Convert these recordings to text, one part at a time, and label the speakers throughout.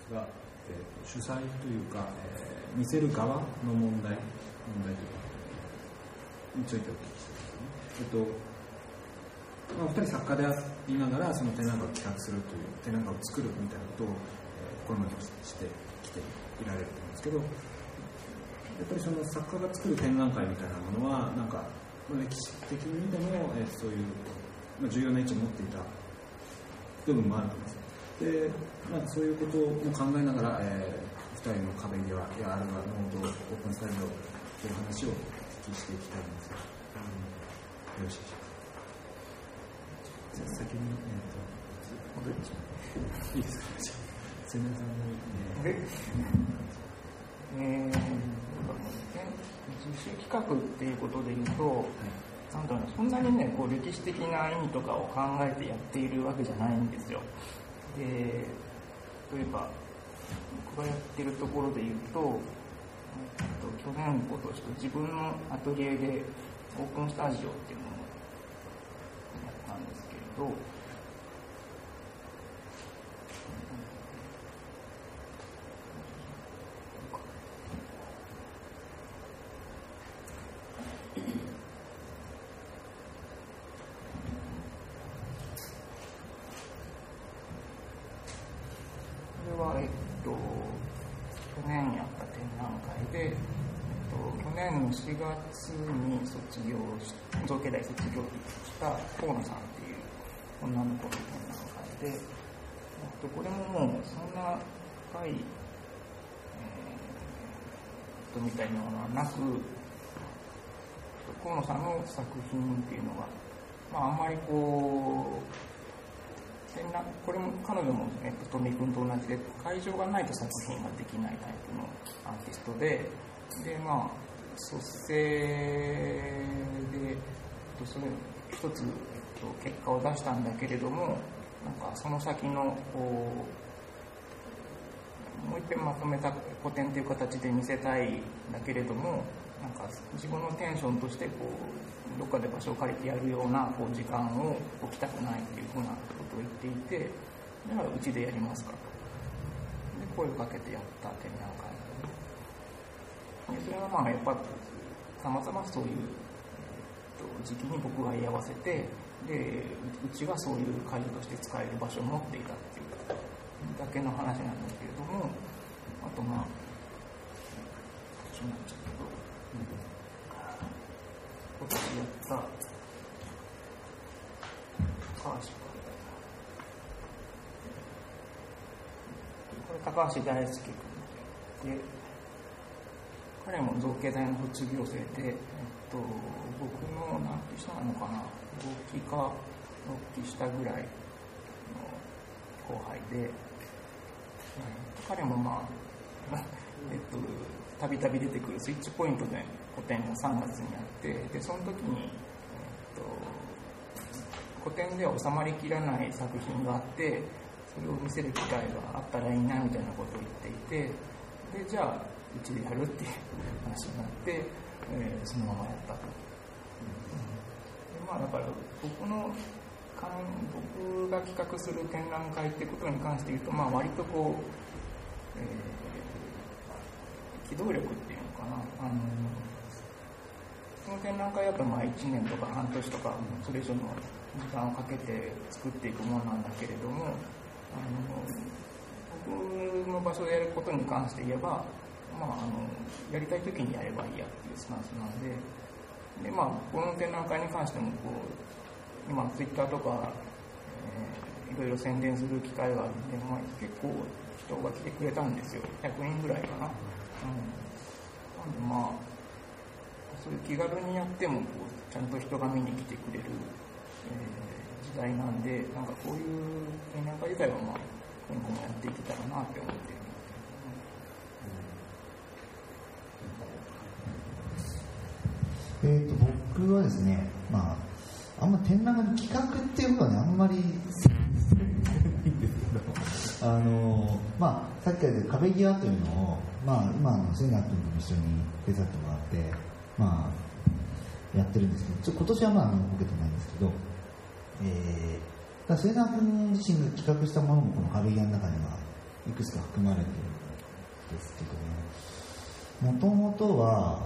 Speaker 1: が、主催というか、見せる側の問題というかについてお聞きしたいですね。お二人作家でありながらその展覧会を企画するという展覧会を作るみたいなことを、これまでしてきていられると思うんですけど、やっぱりその作家が作る展覧会みたいなものはなんか歴史的に見ても、そういう、重要な位置を持っていた部分もあると思います。で、なんかそういうことも考えながら、2人の壁際やあるいはノードオープンスタジオという話をお聞きしていきたいんですが、よろしいでしょうか。じゃあ先に、戻りましょう。いいですか。瀬名さんの、
Speaker 2: 自主企画っていうことでいうと、なんだろう、そんなにね、こう歴史的な意味とかを考えてやっているわけじゃないんですよ。で、例えば僕がやってるところでいうと、去年今年自分のアトリエでオープンスタジオっていうのをやったんですけれど、去年やった展覧会で、去年の4月に造形大卒業した河野さんっていう女の子の展覧会で、これももうそんな深い、みたいなものはなく、河野さんの作品っていうのが、あんまりこれも彼女も、富君と同じで会場がないと作品ができないタイプのアーティストで、卒生でそれ一つ、結果を出したんだけれども、なんかその先のもう一遍まとめた個展という形で見せたいんだけれども、なんか自分のテンションとしてどっかで場所を借りてやるような時間を置きたくないというふうなことを言っていて、じゃあうちでやりますかと。で声をかけてやった展覧会で、それはやっぱたまたまそういう、時期に僕が居合わせて、でうちがそういう会場として使える場所を持っていたっていうだけの話なんですけれども、あとそうなんですけど、今年やった高橋これ高橋大輔君で、彼も造形大の卒業生で、僕の何期下なのかな、5期か6期下ぐらいの後輩で、彼もたびたび出てくるスイッチポイントで個展が3月にあって、でその時に、個展では収まりきらない作品があって、それを見せる機会があったらいいなみたいなことを言っていて、でじゃあうちでやるっていう話になって、そのままやったと。でだから僕が企画する展覧会ってことに関して言うと、割と機動力っていうのかな、その展覧会だと1年とか半年とかそれ以上の時間をかけて作っていくものなんだけれども、僕の場所でやることに関して言えば、やりたい時にやればいいやっていうスタンスなので、この展覧会に関しても今ツイッターとか、いろいろ宣伝する機会があるんで、結構人が来てくれたんですよ。100人ぐらいかな。なんでそういう気軽にやってもちゃんと人が見に来てくれる、時代なんで、こういう展覧会自体は今後もやっていけたらなって思っている。
Speaker 3: 僕はですね、あんま展覧会の企画っていうことはね、あんまりないんですけど、さっきから言った壁際というのを、今セナ君と一緒に手伝ってもらって、やってるんですけど、今年は受けてないんですけど、セナ君自身が企画したものもこの壁際の中にはいくつか含まれているんですけども、もともとは、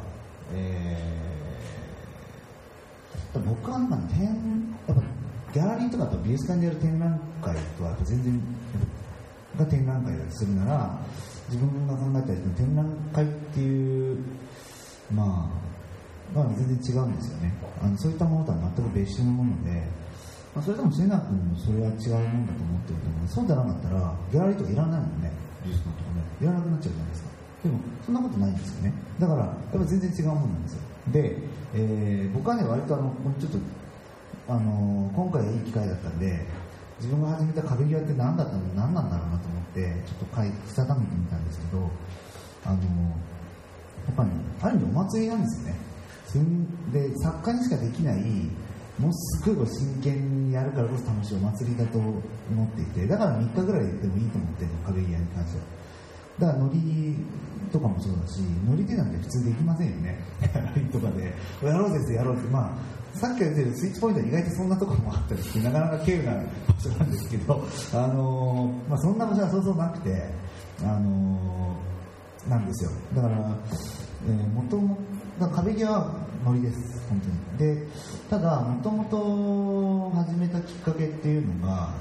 Speaker 3: 僕はやっぱギャラリーとか美術館でやる展覧会とはやっぱ全然が展覧会だとするなら、自分が考えた展覧会っていう全然違うんですよね。そういったものとは全く別種のもので、それでも末永君もそれは違うものだと思ってると思う。そうじゃなかったらギャラリーとかいらないもんね、美術館とかね、いらなくなっちゃうじゃないですか。でもそんなことないんですよね。だからやっぱ全然違うものなんですよ。で、僕はね割とちょっと今回はいい機会だったんで、自分が始めた壁際って何なんだろうなと思ってちょっとしたためてみたんですけど、やっぱりある意味お祭りなんですよね。で作家にしかできないもうすごい真剣にやるからこそ楽しいお祭りだと思っていて、だから3日ぐらいでもいいと思ってるの、壁際に関しては。だからノリとかもそうだし、ノリ手なんて普通できませんよね。ラインとかでやろうぜやろうぜ、さっきから言ってるスイッチポイントは意外とそんなところもあったりして、なかなか稀有な場所なんですけど、そんな場所はそうそうなくて、なんですよ。だから元々壁際はノリです、本当に。で、ただもともと始めたきっかけっていうのが、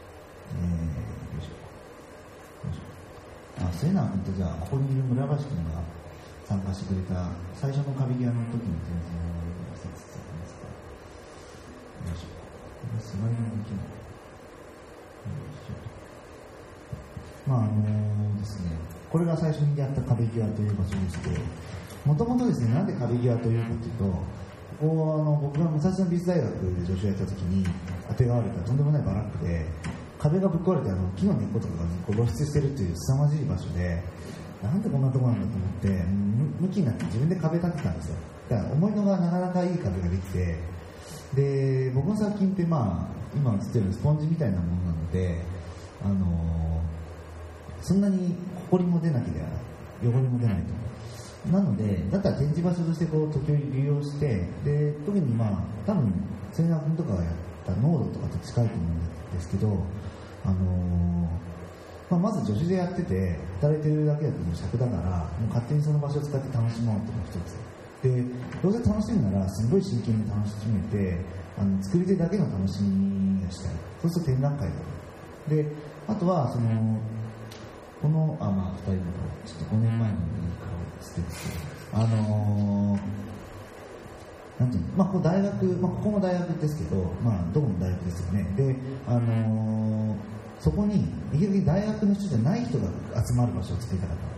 Speaker 3: 末永君とじゃあここにいる村橋君が参加してくれた最初の壁際の時の展示を見せつつありますか。よいしょ。これ座りができない。ですね、これが最初にやった壁際という場所でして、もともとですね、なんで壁際というかというと、ここ僕が武蔵野美術大学で助手をやった時に当てがわれたとんでもないバラックで、壁がぶっ壊れて木の根っことかが露出してるという凄まじい場所で、なんでこんなところなんだと思って向きになって自分で壁立てたんですよ。だから思いのがなかなかいい壁ができて、で僕の作品って今映ってるスポンジみたいなものなので、そんなに埃も出なきゃ汚れも出ないと。なのでだったら展示場所として時折利用して、で特に多分末永君とかがやった濃度とかと近いと思うんですけど、まず助手でやってて働いてるだけだと尺だから、もう勝手にその場所を使って楽しもうっていうのが一つで、どうせ楽しむならすごい真剣に楽しめて、作り手だけの楽しみがしたい。そうすると展覧会だと。であとはこの2人のちょっと5年前のいい顔してですけど、なんていうの、ここ大学、ここも大学ですけど、どこも大学ですよね。で、そこにできるだけ大学の人じゃない人が集まる場所を作りたかった。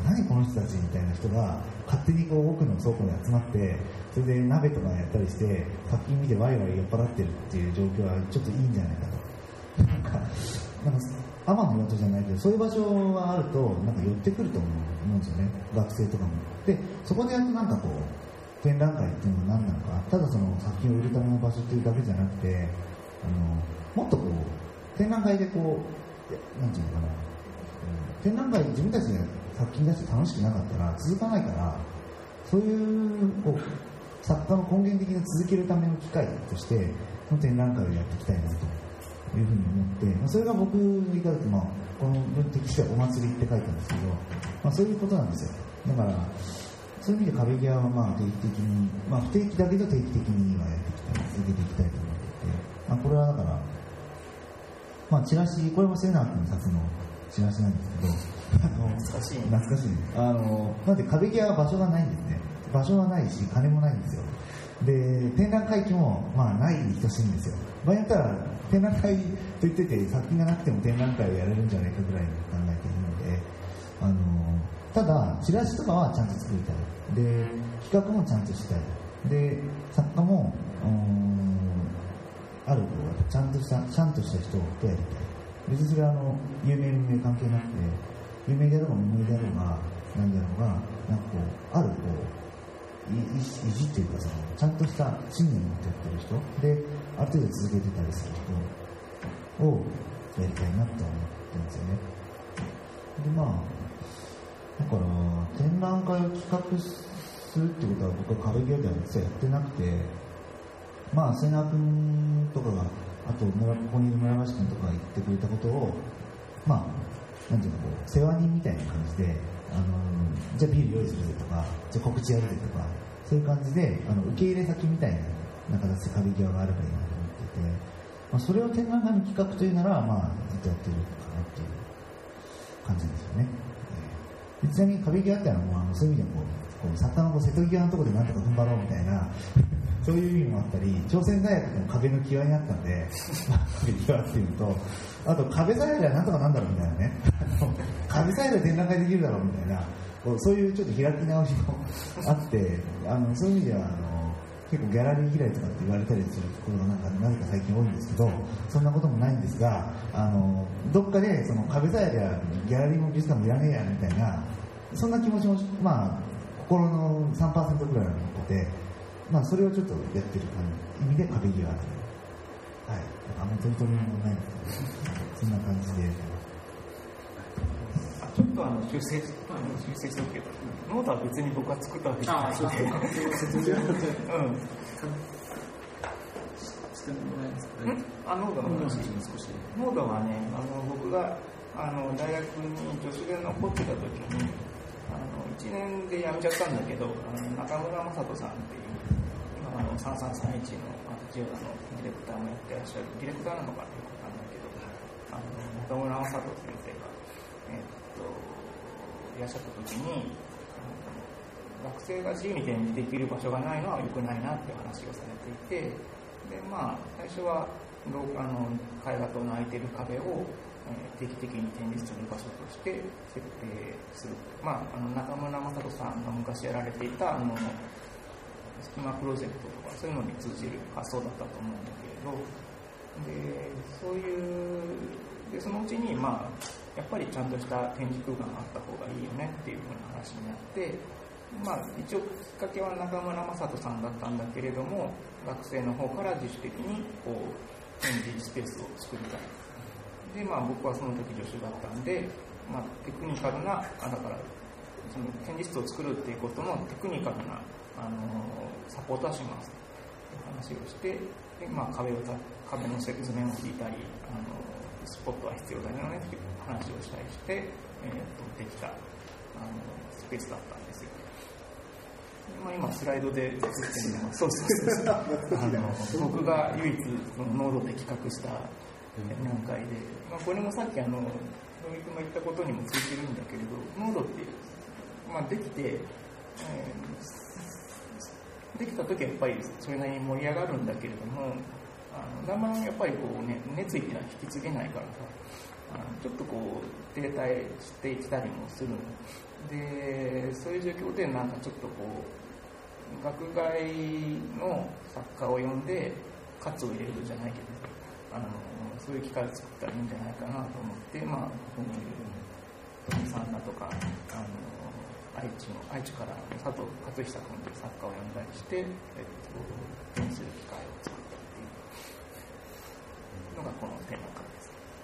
Speaker 3: 何この人たちみたいな人が勝手に奥の倉庫に集まって、それで鍋とかやったりして作品見てワイワイ酔っ払ってるっていう状況はちょっといいんじゃないかと。なんか天の岩戸じゃないけど、そういう場所があると寄ってくると思うんですよね、学生とかも。でそこでやると展覧会っていうのは何なのか、ただその作品を売るための場所っていうだけじゃなくて、もっと展覧会でなんていうのかな、展覧会自分たちで作品出して楽しくなかったら続かないから、そういう作家の根源的に続けるための機会としての展覧会をやっていきたいなというふうに思って、それが僕の言い方で、この文的してはお祭りって書いたんですけど、そういうことなんですよ。だからそういう意味で壁際は定期的に、不定期だけど定期的にはやっていきたい、続けていきたいと思っていて、これはだからチラシ、これも末永君の冊のチラシなんですけど、懐かしいね。なんで壁際は場所がないんですね。場所はないし金もないんですよ。で展覧会期もないに等しいんですよ。場合によったら展覧会と言ってて作品がなくても展覧会をやれるんじゃないかぐらいに考えているので、ただチラシとかはちゃんと作りたい。で企画もちゃんとしたい。で作家もあるちゃんとした人とやりたい。別にそれは有名無名関係なくて、有名であろうが無名であろうが何であろうが、ある意地っていうかちゃんとした信念を持ってやってる人で、ある程度続けてたりする人をやりたいなと思ってるんですよね。でだから展覧会を企画するってことは僕は壁際では実はやってなくて、瀬名君とかが、あとここにいる村橋君とかが言ってくれたことをなんていうのこう世話人みたいな感じでじゃあビール用意するぜとかじゃあ告知やるぜとかそういう感じで受け入れ先みたいな形で壁際があればいいなと思ってて、それを展覧会の企画というなら、ずっとやってるかなっていう感じですよね。ちなみに壁際ってそういう意味でもこう作家の瀬戸際のところでなんとか踏ん張ろうみたいなそういう意味もあったり、朝鮮大学の壁の際にあったんで壁際っていうのと、あと壁さえあればなんとかなんだろうみたいなね壁さえあれば展覧会できるだろうみたいな、そういうちょっと開き直しもあってそういう意味では結構ギャラリー嫌いとかって言われたりするところがなぜか最近多いんですけど、そんなこともないんですが、どっかでその壁さえあればギャラリーも美術館もいらねえやみたいな、そんな気持ちも心の 3% ぐらいは残ってて、それをちょっとやってる意味で壁際という、はい、あんまり取り留めもないんですけど、そんな感じで。
Speaker 2: ちょっと修正するけど、ノートは別に僕が作ったわけじゃないので、ノートはね、僕が大学に助手で残ってた時に1年で辞めちゃったんだけど、中村雅人さんっていう今3331のジオラのディレクターもやってらっしゃる、ディレクターなのかっていうことなんだけど、中村雅人先生がいらっしゃった時に学生が自由に展示できる場所がないのは良くないなっていう話をされていて、で最初は絵画との空いてる壁を定期的に展示する場所として設定する、中村雅人さんが昔やられていた隙間プロジェクトとかそういうのに通じる発想だったと思うんだけれど、でそういうでそのうちにやっぱりちゃんとした展示空間があった方がいいよねっていうふうな話になって、一応きっかけは中村雅人さんだったんだけれども、学生の方から自主的に展示スペースを作りたい。で僕はその時助手だったんで、テクニカルなだからその展示室を作るっていうことのテクニカルなサポートはしますっていう話をして、で壁の図面を引いたりスポットは必要だよねっていう話をしたりして、できたスペースだったんですよ。今スライドで映ってるのはそう僕が唯一ノードで企画した展覧会で、これもさっき野木君が言ったことにもついてるんだけれど、ノードってできて、できた時はやっぱりそれなりに盛り上がるんだけれども、だんだんやっぱり熱意っていうのは引き継げないからさ、ちょっと停滞してきたりもするで、そういう状況でちょっと学外の作家を呼んで活を入れるじゃないけど、そういう機会を作ったらいいんじゃないかなと思って、ここにいる富さんだとか愛知から佐藤勝久君という作家を呼んだりして、展示する機会を作ったっていうのがこの展覧会です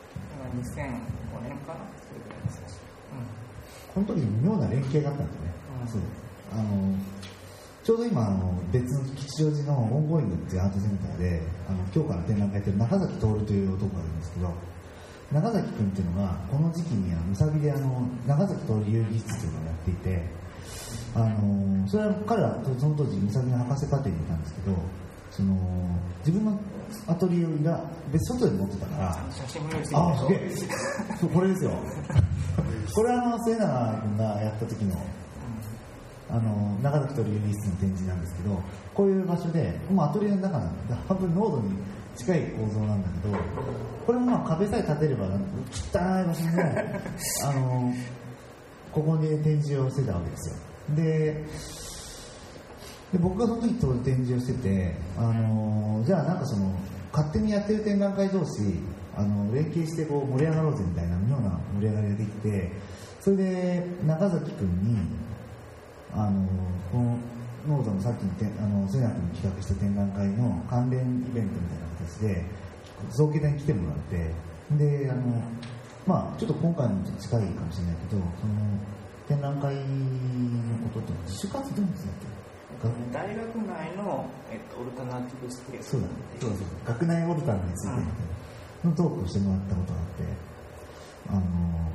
Speaker 2: 。2005年かな、それぐらいですし、
Speaker 3: この時に妙な連携があったんですね。ちょうど今別の吉祥寺のオンゴーイングっていうアートセンターで今日から展覧会やってる中崎徹という男がいるんですけど、中崎君っていうのがこの時期にむさびで中崎徹遊戯室というのをやっていて、それは彼はその当時むさびの博士課程にいたんですけど、自分のアトリエを外で持ってたから、
Speaker 2: 写真も用意してるでしょ。
Speaker 3: これですよこれは末永君がやった時の中崎徹遊戯室の展示なんですけど、こういう場所でアトリエの中なんで半分濃度に近い構造なんだけど、これも壁さえ立てれば汚い場所でここで展示をしてたわけですよ。で僕がその時展示をしてて、じゃあ勝手にやってる展覧会同士連携して盛り上がろうぜみたいな妙な盛り上がりができて、それで中崎君にこのノードのさっきの瀬名君に企画した展覧会の関連イベントみたいな形で早慶大に来てもらって、でちょっと今回のと近いかもしれないけど、展覧会のことって自主活動ですね。
Speaker 2: 大学内の、オルタナティブスペース、
Speaker 3: そう学内オルタナについてのトークをしてもらったことがあって、ち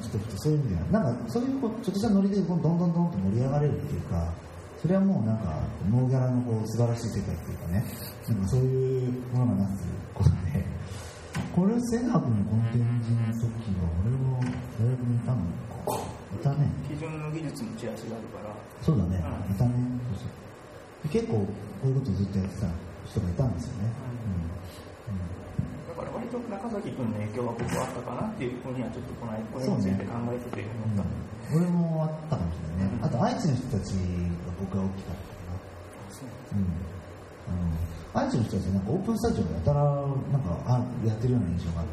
Speaker 3: 人とそういう意味ではなんかそういうちょっとしたノリでどんどんと盛り上がれるっていうか、それはもうなんかノーギャラの素晴らしい世界っていうかね、なんかそういうものがなすことで、これ千博のこの展示の時は俺も大学にいたのかいたね。
Speaker 2: 基準の技術のチラシがあるから。
Speaker 3: そうだね、いたね。そうそう結構こういうことをずっとやってた人がいたんですよね。
Speaker 2: だから割と中崎君の影響は僕はあったかなっていうふうにはちょっとこれについて考えてて思った。
Speaker 3: 俺もあったかもしれないね。あと愛知の人たちが僕は大きかったかな。愛知の人たちなんかオープンスタジオやたらなんかやってるような印象があって、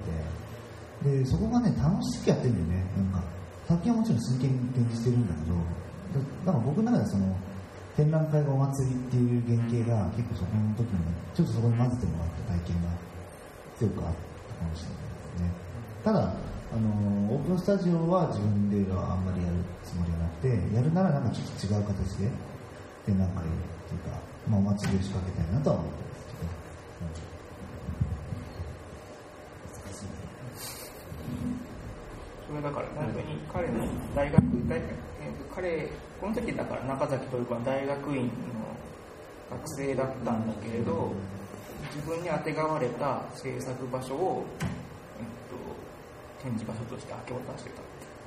Speaker 3: でそこがね楽しくやってるんだよね。なんか作品はもちろん真剣に展示してるんだけど、なんか僕の中でその展覧会がお祭りっていう原型が結構そこの時にちょっとそこに混ぜてもらった体験が強くあったかもしれないですね。ただオープンスタジオは自分ではあんまりやるつもりはなくて、やるならなんかちょっと違う形で展覧会っていうか、お祭りを仕掛けたいなとは思ってますけど、
Speaker 2: それだから本当に彼のこの時だから中崎というか大学院の学生だったんだけれど、自分にあてがわれた制作場所を、展示場所として明け渡してた。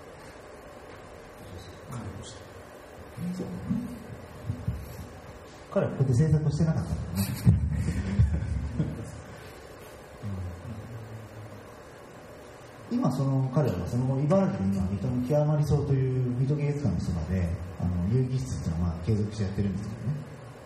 Speaker 3: 彼はここで制作をしてなかったんだね。今その彼はその後茨城に今水戸の極まりそうという水戸芸術館のそばで遊戯室っていうのは継続してやってるんですけどね。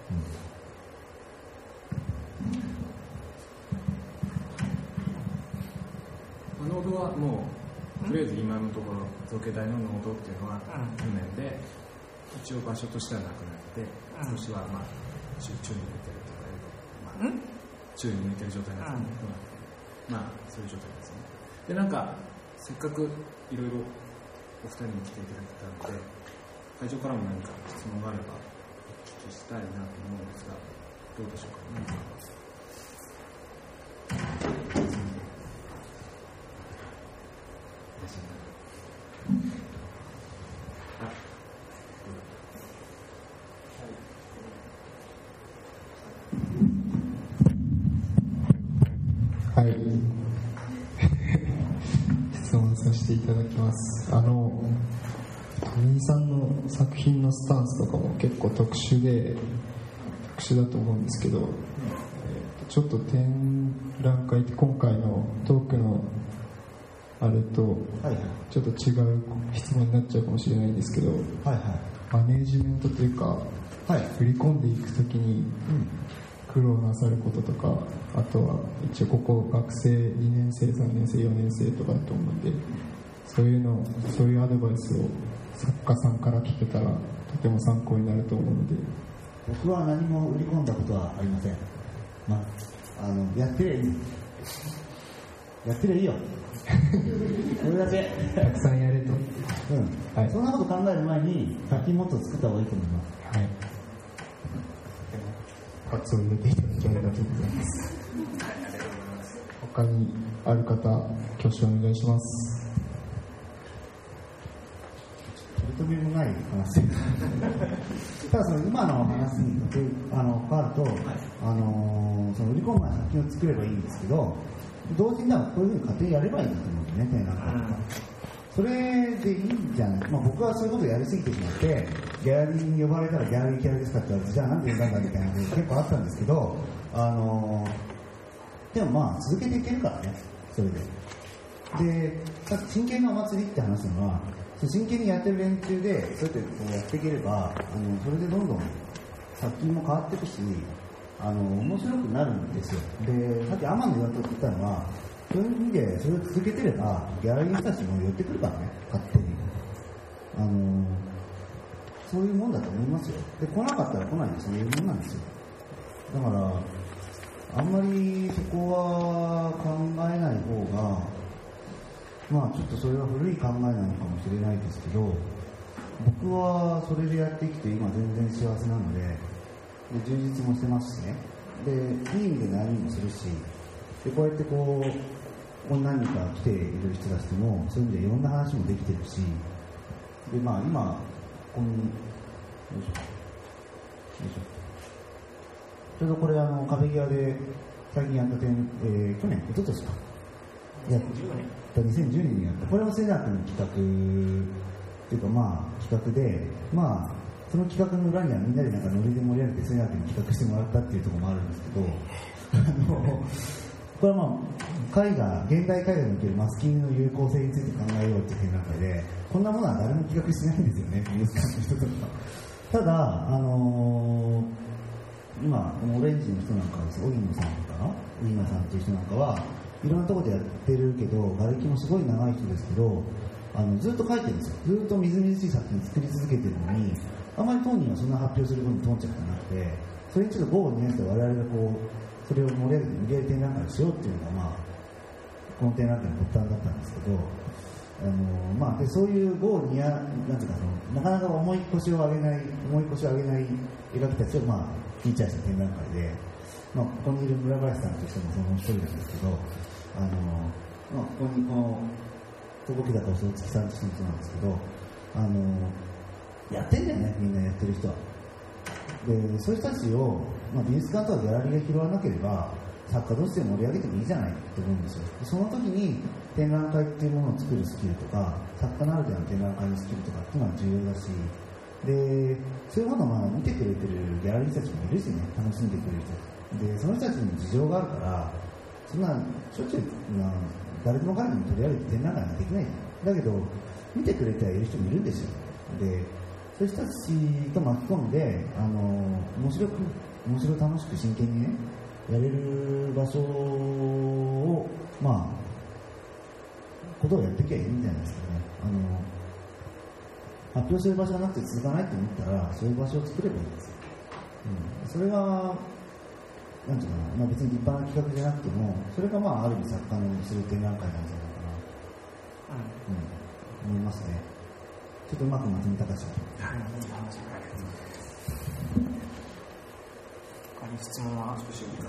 Speaker 1: 濃度はもうとりあえず今のところ造形大の濃度っていうのは去年で一応場所としてはなくなって、今年は宙に向いてるとかいう、宙に向いてる状態なんですね。そういう状態ですね。でなんかせっかくいろいろお二人に来ていただいたので、会場からも何か質問があればお聞きしたいなと思うんですが、どうでしょうか。何か
Speaker 4: はい。質問させていただきます。富井さんの作品のスタンスとかも結構特殊だと思うんですけど、ちょっと展覧会って今回のトークのあれとちょっと違う質問になっちゃうかもしれないんですけど、マネージメントというか、振り込んでいくときに苦労なさることとか、あとは一応ここ学生2年生3年生4年生とかだと思うんで、そういうアドバイスを作家さんから聞けたらとても参考になると思うので。
Speaker 3: 僕は何も売り込んだことはありません。やってりゃいい。やってりゃいいよ。これだけ。
Speaker 4: たくさんやれと。
Speaker 3: そんなこと考える前に作品もっと作った方がいいと思います。はい。
Speaker 4: 発を入れていただきありがとうございます。他にある方、挙手お願いします。
Speaker 3: 取り留めもない話ただその今の話に関わると、その売り込む前に作品を作ればいいんですけど、同時にこういうふうに家庭やればいいんだと思うんですね、展覧会とか。それでいいんじゃない、僕はそういうことをやりすぎてしまって、ギャラリーに呼ばれたらギャラリーキャラですかって言われて、じゃあなんで呼んだんだみたいなのが結構あったんですけど、でも続けていけるからね、それで。で、さっき真剣なお祭りって話すのは、真剣にやってる連中でそうやってこうやっていければ、それでどんどん作品も変わっていくし、面白くなるんですよ。で、さっき天野が言ったのは、そういう意味でそれを続けてればギャラリーの人たちも寄ってくるからね、勝手に。そういうもんだと思いますよ。で、来なかったら来ないでそういうもんなんですよ。だからあんまりそこは考えない方が、ちょっとそれは古い考えなのかもしれないですけど、僕はそれでやってきて今全然幸せなので、充実もしてますしね。で、いい意味で悩みもするし、でこうやってここに何人か来ている人たちともそういう意味でいろんな話もできてるし、で、まあ、今ここによいしょちょうどこれ壁際で最近やった点、去年、一昨年か2010年にやったこれもセナークの企画というか、まあ企画で、まあその企画の裏にはみんなでなんかノリで盛り上げてセナークに企画してもらったっていうところもあるんですけどこれはまあ現代絵画におけるマスキングの有効性について考えようっていう展覧会で、こんなものは誰も企画しないんですよね、美術館の人とか。ただ、今このオレンジの人なんかは荻野さんとか荻野さんっていう人なんかはいろんなところでやってるけど、画歴もすごい長い人ですけど、ずっと描いてるんですよ。ずっとみずみずしい作品作り続けてるのに、あまり当人はそんな発表することに頓着がなくて、それにちょっと午後に合わせて我々がこうそれを盛り上げて無理やり展覧会をしようっていうのが、まあこの展覧会の発端だったんですけど、まあ、でそういう午後になんていうかなかなか重い腰を上げない描きたちをまあフィーチャーした展覧会で、まあ、ここにいる村林さんとしてもその一人なんですけど、まあ、ここにこの小牧高嘘月さんとしてもそうなんですけど、やってんだよね、みんなやってる人は。でそういう人たちを、まあ、美術館とかギャラリーが拾わなければ作家同士で盛り上げてもいいじゃないと思うんですよ。でその時に展覧会っていうものを作るスキルとか、作家ならではの展覧会のスキルとかっていうのは重要だし、でそういうものをまあ見てくれてるギャラリー人たちもいるしね、楽しんでくれる人で、その人たちに事情があるから、そんなしょっちゅう誰でも彼でも取り上げて展覧会ができない。だけど見てくれてはいる人もいるんですよ。でそういう人たちと巻き込んで面白楽しく真剣にねやれる場所をまあことをやっていけばいいんじゃないですかね。発表する場所がなくて続かないと思ったらそういう場所を作ればいいんですよ。それがなんていうかな、まあ、別に立派な企画じゃなくてもそれがまあある意味作家のする展覧会なんじゃないかな、思いますね。ちょっとうまくまとめたかしら。
Speaker 2: 他に質問は少し伺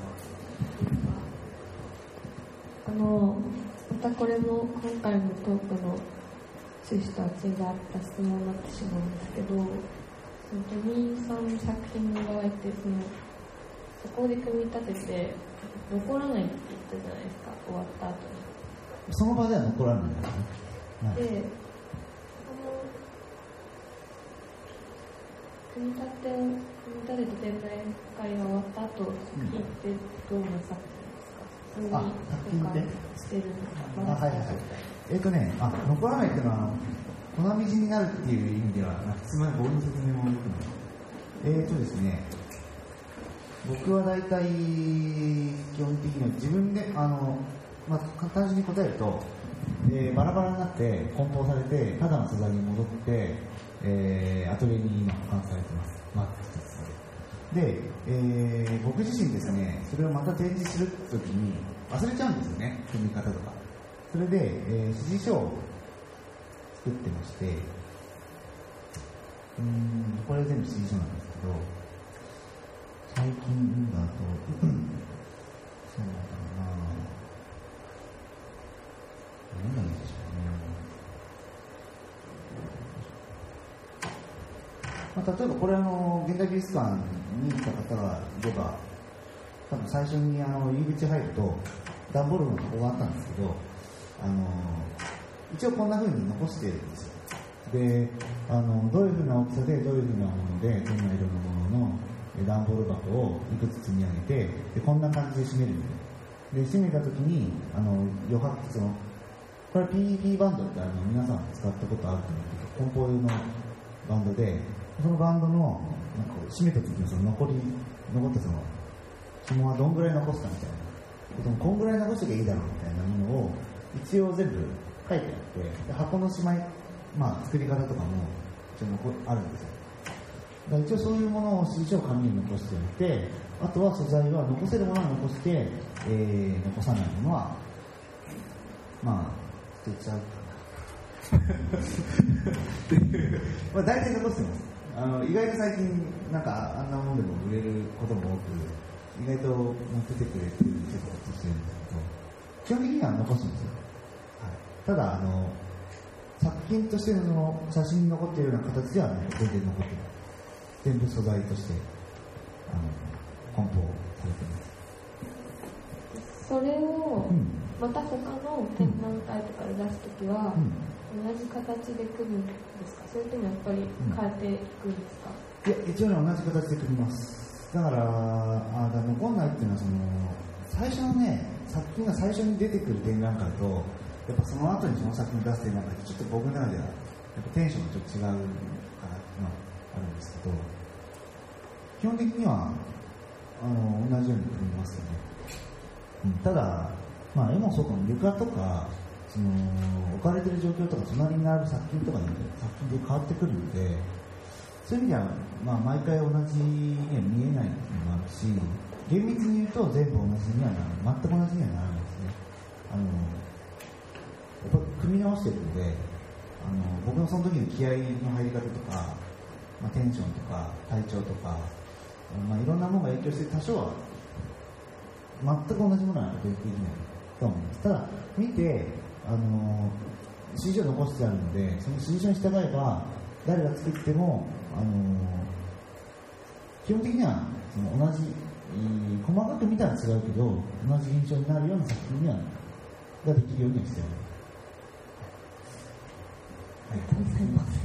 Speaker 5: うまたこれも今回のトークの趣旨とは違った質問になってしまうんですけど、そのトミーさんの作品の場合ってそこで組み立てて残らないって言ったじゃないですか、終わった後に。
Speaker 3: その場では残らないんだよね。
Speaker 5: で組み立てて展覧会が終わった後、作品ってどうなさってるんですか？
Speaker 3: 作品って
Speaker 5: してるんですか？
Speaker 3: はいはいはい。残らないっていうのは粉みじんになるっていう意味では質問や僕の説明もよくない。ですね、僕は大体基本的には自分で単純に答えると、バラバラになって梱包されてただの素材に戻って、アトリエに今保管されてます。で、僕自身ですね、それをまた展示するときに忘れちゃうんですよね、組み方とか。それで、指示書を作ってまして、これ全部指示書なんですけど、最近だとそうだな、何がいいでしょうね。例えばこれ現代美術館に来た方がいれば、多分最初に入り口入ると段ボールの箱があったんですけど、一応こんな風に残してるんですよ。で、どういう風な大きさでどういう風なものでどんな色のものの段ボール箱をいくつ積み上げて、でこんな感じで締めるんで、締めた時に余白これは PEP バンドって皆さん使ったことあると思うけど、梱包用のバンドで、そのバンドの締めた時に残った紐はどんぐらい残すかみたいな、こんぐらい残しときゃいいだろうみたいなものを一応全部書いてあって、箱のしまい、作り方とかも一応あるんですよ。だから一応そういうものを指示書を紙に残しておいて、あとは素材は残せるものは残して、残さないものは捨てちゃうかな大体残してます。意外と最近あんなものでも売れることも多く、意外と持っててくれてる人としてるんですけど、 基本的には残すんですよ、はい、ただ作品としての写真に残っているような形では、ね、全然残ってない。全部素材として梱包されています。
Speaker 5: それをまた他の展覧会とかで出すときは、同じ形で組むんですか、それともやっぱり変えていくんですか？
Speaker 3: いや、一応ね、同じ形で組みます。だから残んないっていうのは最初のね、作品が最初に出てくる展覧会と、やっぱその後にその作品を出す展覧会ってちょっと僕の中ではやっぱテンションがちょっと違うかなっていうのはあるんですけど、基本的には同じように組みますよね。ただ、絵もそうかも、床とか置かれている状況とか隣にある作品とかで作品で変わってくるので、そういう意味では、毎回同じには見えないのもあるし、厳密に言うと全部同じにはならない、全く同じにはならないですね。やっぱ組み直してるので、僕のその時の気合の入り方とか、テンションとか体調とか、いろんなものが影響して多少は全く同じものはできないと思います。ただ見て指示を残してあるので、その指示書に従えば誰が作っても基本的には同じ細かく見たら違うけど同じ印象になるような作品にはができるようにはしてある。ありがとうございます。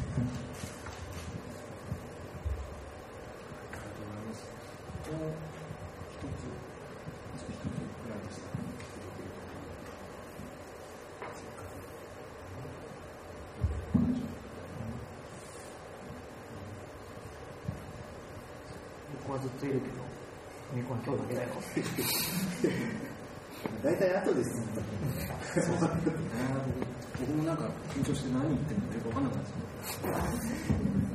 Speaker 2: 僕はずっといるけど、猫は今日だけだよ。
Speaker 3: 大体後で進むと
Speaker 1: 僕もなんか緊張して何言ってるのかよく分かんなかったですね。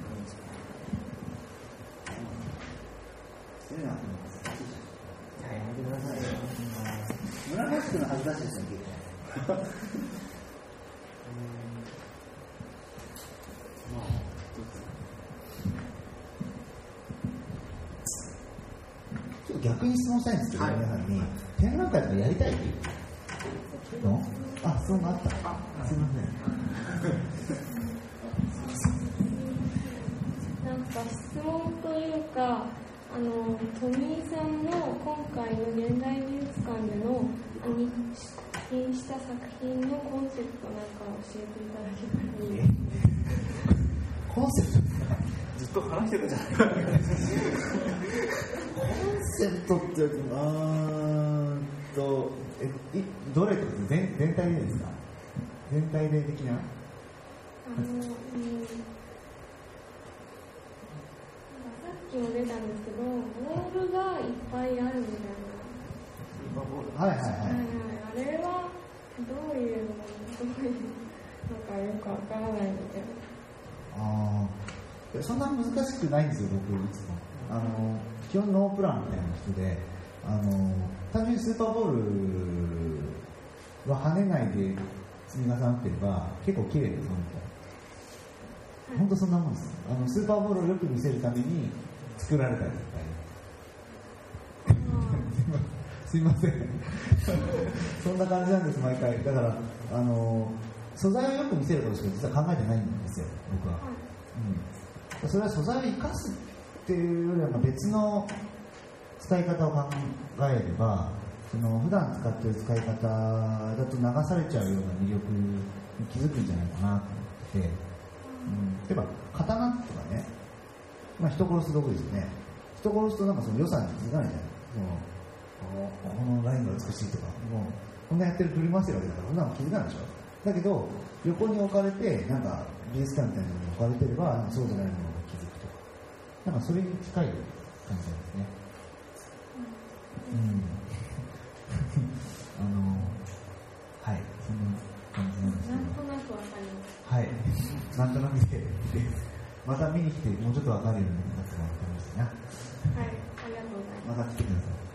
Speaker 2: やめてくださいよ。
Speaker 3: 村越君の恥ずかしいですね、結構。ちょっと逆に質問したいんですけど、皆さんに展覧会とかやりたいの？質問があった。すいません。
Speaker 5: なんか質問というか、富井さんの今回の現代美術館での出品した作品のコンセプトなんか教えていただけたらいいですか？
Speaker 3: コンセプト
Speaker 2: ずっと話してるじゃないですか。
Speaker 3: コンセプトってどれとか全体でですか？全体で的な？
Speaker 5: さっきも出たんですけど、ボールがいっぱいあるみたいな。
Speaker 3: はいはいはい。
Speaker 5: あれはどういうのかよくわからないみたいな。
Speaker 3: そんな難しくないんですよ、僕いつも。基本ノープランみたいな人で、単純にスーパーボールは跳ねないで積み重なっていれば結構綺麗です、本当そんなもんです。スーパーボールをよく見せるために作られたりみたいな。すいません。そんな感じなんです、毎回。だから素材をよく見せることしか実は考えてないんですよ、僕は。それは素材を生かすっていうよりは別の使い方を考えれば、普段使っている使い方だと流されちゃうような魅力に気づくんじゃないかなと思ってて、例えば刀とかね、人殺す道具ですよね。人殺すとなんかその良さに気づかないじゃない。このラインが美しいとか、もうこんなやってる振り回してるわけだからそんなの気づかないでしょ。だけど横に置かれてなんか美術館みたいなのに置かれてればなんかそうじゃないものに気づくとか、なんかそれに近い感じなんですね。はい、そんな感じなんですけど。
Speaker 5: なんとなくわかります。
Speaker 3: はい、なんとなくでまた見に来てもうちょっとわかるようになってもらってましたね。
Speaker 5: はい、ありがとうございます。
Speaker 3: また来てください。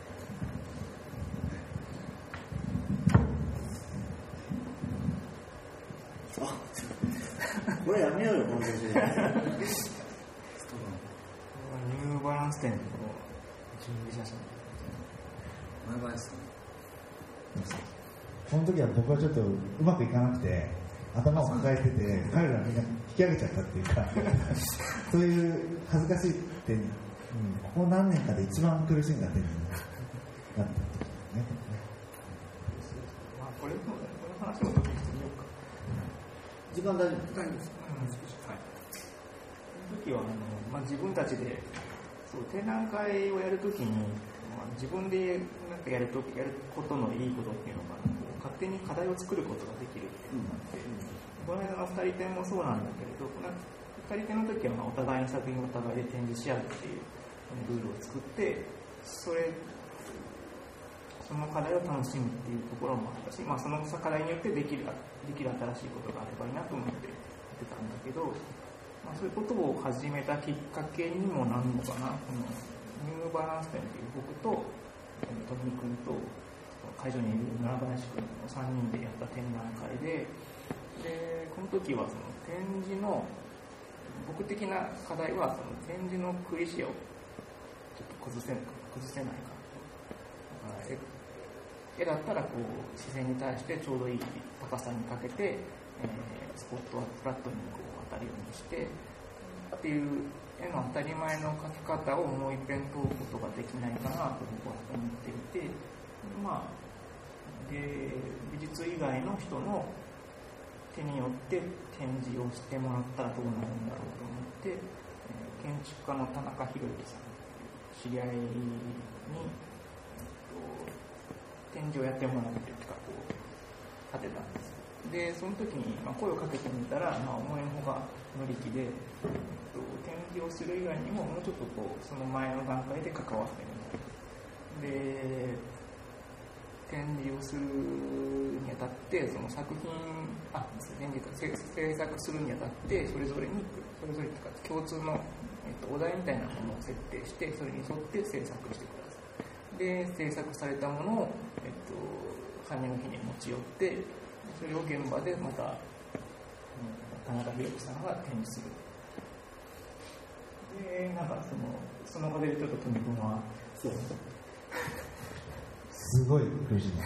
Speaker 3: これやめようよ、この写真。ニ
Speaker 2: ューバランス店の準備写真。
Speaker 1: 前林さん。
Speaker 3: その時は僕はちょっとうまくいかなくて頭を抱えてて彼らみんな引き上げちゃったっていうかそういう恥ずかしい点、ここ何年かで一番苦しんだ点になったっていうね。
Speaker 2: これの話もちょっとしてみようか。
Speaker 3: 時間大丈夫
Speaker 1: 大丈夫です。はい。
Speaker 2: その時は自分たちで展覧会をやるときに、自分でなんかやることのいいことっていうのが勝手に課題を作ることができるっていうのがあって、この間の2人展もそうなんだけれど、この2人展の時はお互いの作品をお互いで展示し合うっていうルールを作って、その課題を楽しむっていうところもあったし、その課題によってできる新しいことがあればいいなと思ってやってたんだけど、そういうことを始めたきっかけにもなるのかな。このニューバランス展という僕と富井君と会場にいる奈良林君の3人でやった展覧会で、この時はその展示の僕的な課題はその展示のクリシェをちょっと崩せないかと。絵だったらこう視線に対してちょうどいい高さにかけて、スポットはフラットにこう当たるようにしてっていう絵の当たり前の描き方をもう一遍問うことができないかなと僕は思っていて、で美術以外の人の手によって展示をしてもらったらどうなるんだろうと思って、建築家の田中宏之さんという知り合いに展示をやってもらうというかこう立てたんです。でその時に声をかけてみたら、思いのほか乗り気で、展示をする以外にももうちょっとこうその前の段階で関わってみる。で展示をするにあたってその作品制作するにあたってそれぞれというか共通の、お題みたいなものを設定してそれに沿って制作してください。で制作されたものを、羽の日に持ち寄ってそれを現場でまた田中宏之さんが展示する。でなんかそのおかげでちょっと富君はそう
Speaker 3: すごい苦しい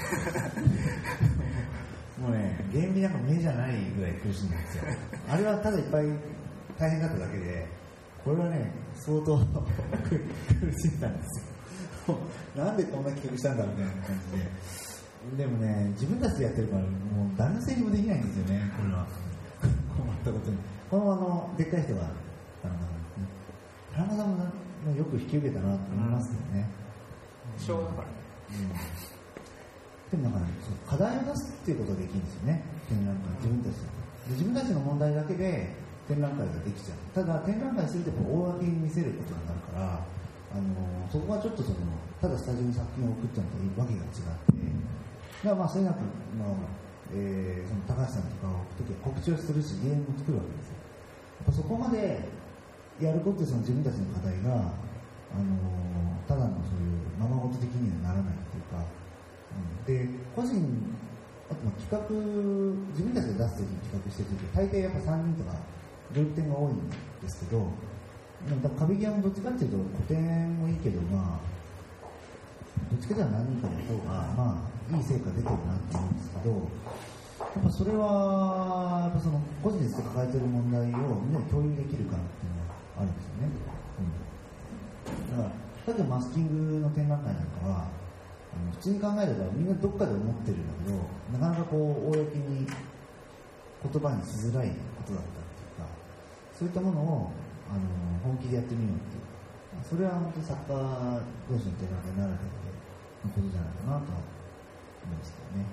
Speaker 3: もうね原理なんか目じゃないぐらい苦しいんですよ。あれはただいっぱい大変だっただけで、これはね相当苦しんだんですよ。なんでこんな企画したんだみたいな感じで、でもね自分たちでやってるからもう誰のせいにもできないんですよね。これは困ったことにこのでっかい人が田中さんもよく引き受けたなと思いますけどね。
Speaker 2: 昭和だからね。
Speaker 3: でも課題を出すっていうことができるんですよね。展覧会自分たちの問題だけで展覧会ができちゃう。ただ展覧会すると公に見せることになるから、そこはちょっとただスタジオに作品を送ってもわけが違って、だからそういうその高橋さんとかを置くときは告知をするしゲームも作るわけですよ。やっぱそこまでやることで自分たちの課題がただのそういうままごと的にはならないというか、で個人あと企画自分たちで出すときに企画してるとき大抵やっぱ3人とかグループ展が多いんですけど、壁際もどっちかっていうと古典もいいけどどっちかでは何人かの方がいい成果出てるなって思うんですけど、やっぱそれはやっぱ個人で抱えてる問題をみんなで共有できるからっていうのがあるんですよね。だから例えばマスキングの展覧会なんかは普通に考えればみんなどっかで思ってるんだけど、なかなか公に言葉にしづらいことだったっていうか、そういったものを本気でやってみようっていう、それは本当に作家同士の展覧会ならではのことじゃないかなとは思いますけどね。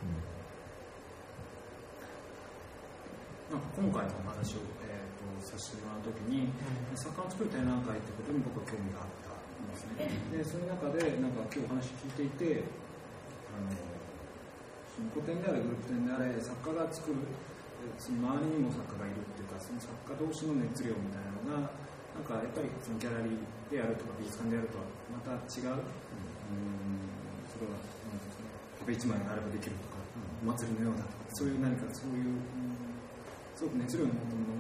Speaker 1: 今回のお話を、させてもらうときに、作家の作る展覧会ってことに僕は興味があったんですね。でその中で今日お話聞いていて、その個展であれグループ展であれ作家が作る、その周りにも作家がいるっていうか、その作家同士の熱量みたいなのがなんかやっぱりそのギャラリーであるとか美術館であるとはまた違う、それはなんですかね、壁一枚があればできるとか、お祭りのようだとか、そういう何かそういう、すごく熱量のもの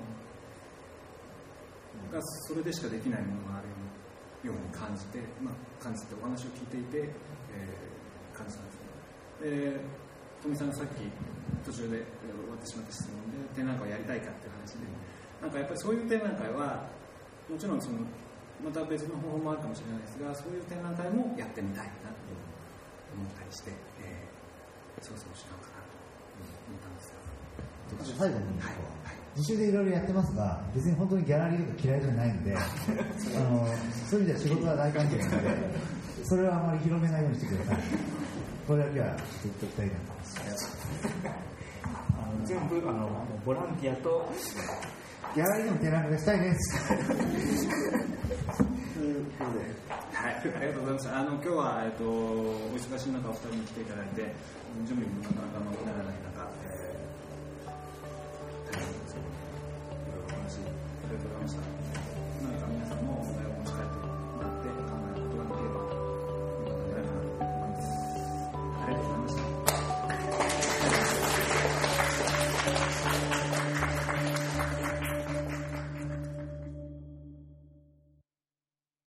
Speaker 1: がそれでしかできないものがあるように感じて、お話を聞いていて、感じたんですね。で富さんがさっき途中で終わってしまった質問で展覧会をやりたいかっていう話で、なんかやっぱりそういう展覧会はもちろんそのまた別の方法もあるかもしれないですが、そういう展覧会もやってみたいなと思ったりして、そろそろしようかなと思ったんですが、
Speaker 3: 最後に、自主でいろいろやってますが、別に本当にギャラリーとか嫌いじゃないのでそういう意味では仕事は大関係なので、それはあまり広めないようにしてください。これだけは言っておきたいなと思います。
Speaker 2: 全部ボランティアと
Speaker 3: ギャラリーでも展覧会がしたいです
Speaker 1: はい、ありがとうございました。今日は、お忙しい中お二人に来ていただいて、準備もなかなかままならない中、いろいろお話ありがとうございました。